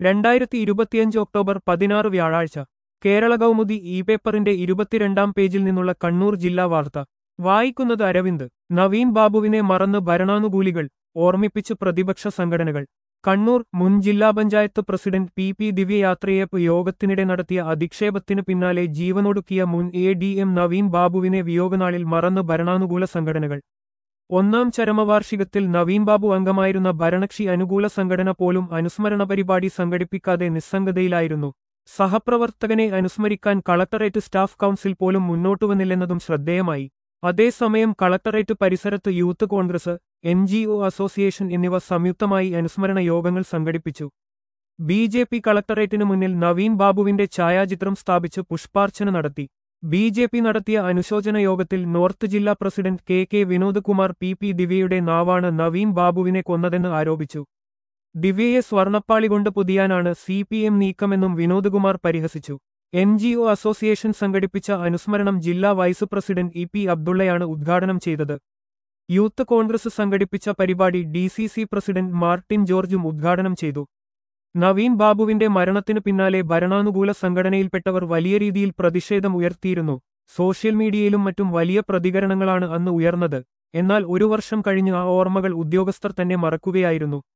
2025 October 16 വ്യാഴാഴ്ച Kerala Kaumudi E പേപ്പറിന്റെ 22-ാം പേജിൽ നിന്നുള്ള കണ്ണൂർ ജില്ലാ വാർത്ത വായിക്കുന്നത് അരവിന്ദ്. നവീൻ ബാബുവിനെ മറന്ന് ഭരണാനുകൂലികൾ, ഓർമ്മിപ്പിച്ച് പ്രതിപക്ഷ സംഘടനകൾ. കണ്ണൂർ മുൻ ജില്ലാ പഞ്ചായത്ത് പ്രസിഡന്റ് പി ദിവ്യയാത്രയപ്പ് യോഗത്തിനിടെ നടത്തിയ അധിക്ഷേപത്തിന് പിന്നാലെ ജീവനൊടുക്കിയ മുൻ എ.ഡി.എം. നവീൻ ബാബുവിനെ വിയോഗനാളിൽ മറന്ന് ഭരണാനുകൂല സംഘടനകൾ. ഒന്നാം ചരമവാർഷികത്തിൽ നവീൻ ബാബു അംഗമായിരുന്ന ഭരണകക്ഷി അനുകൂല സംഘടന പോലും അനുസ്മരണ പരിപാടി സംഘടിപ്പിക്കാതെ നിസ്സംഗതയിലായിരുന്നു. സഹപ്രവർത്തകനെ അനുസ്മരിക്കാൻ കളക്ടറേറ്റ് സ്റ്റാഫ് കൗൺസിൽ പോലും മുന്നോട്ടുവന്നില്ലെന്നതും ശ്രദ്ധേയമായി. അതേസമയം കളക്ടറേറ്റ് പരിസരത്ത് യൂത്ത് കോൺഗ്രസ്, NGO അസോസിയേഷൻ എന്നിവ സംയുക്തമായി അനുസ്മരണ യോഗങ്ങൾ സംഘടിപ്പിച്ചു. ബി.ജെ.പി. കളക്ടറേറ്റിനു മുന്നിൽ നവീൻ ബാബുവിന്റെ ഛായാചിത്രം സ്ഥാപിച്ച് പുഷ്പാർച്ചന നടത്തി. ബി.ജെ.പി. നടത്തിയ അനുശോചന യോഗത്തിൽ നോർത്ത് ജില്ലാ president K Vinod Kumar P ദിവ്യയുടെ നാവാണ് നവീൻ ബാബുവിനെ കൊന്നതെന്ന് ആരോപിച്ചു. ദിവ്യയെ സ്വർണ്ണപ്പാളികൊണ്ട് പൊതിയാനാണ് CPM നീക്കമെന്നും വിനോദ് കുമാർ പരിഹസിച്ചു. NGO അസോസിയേഷൻ സംഘടിപ്പിച്ച അനുസ്മരണം ജില്ലാ വൈസ് പ്രസിഡന്റ് ഇ.പി. അബ്ദുള്ളയാണ് ഉദ്ഘാടനം ചെയ്തത്. യൂത്ത് കോൺഗ്രസ് സംഘടിപ്പിച്ച പരിപാടി DCC പ്രസിഡന്റ് മാർട്ടിൻ ജോർജും ഉദ്ഘാടനം ചെയ്തു. നവീൻ ബാബുവിന്റെ മരണത്തിനു പിന്നാലെ ഭരണാനുകൂല സംഘടനയിൽപ്പെട്ടവർ വലിയ രീതിയിൽ പ്രതിഷേധം ഉയർത്തിയിരുന്നു. സോഷ്യൽ മീഡിയയിലും മറ്റും വലിയ പ്രതികരണങ്ങളാണ് അന്ന് ഉയർന്നത്. എന്നാൽ ഒരു വർഷം കഴിഞ്ഞ് ആ ഓർമ്മകൾ ഉദ്യോഗസ്ഥർ തന്നെ മറക്കുകയായിരുന്നു.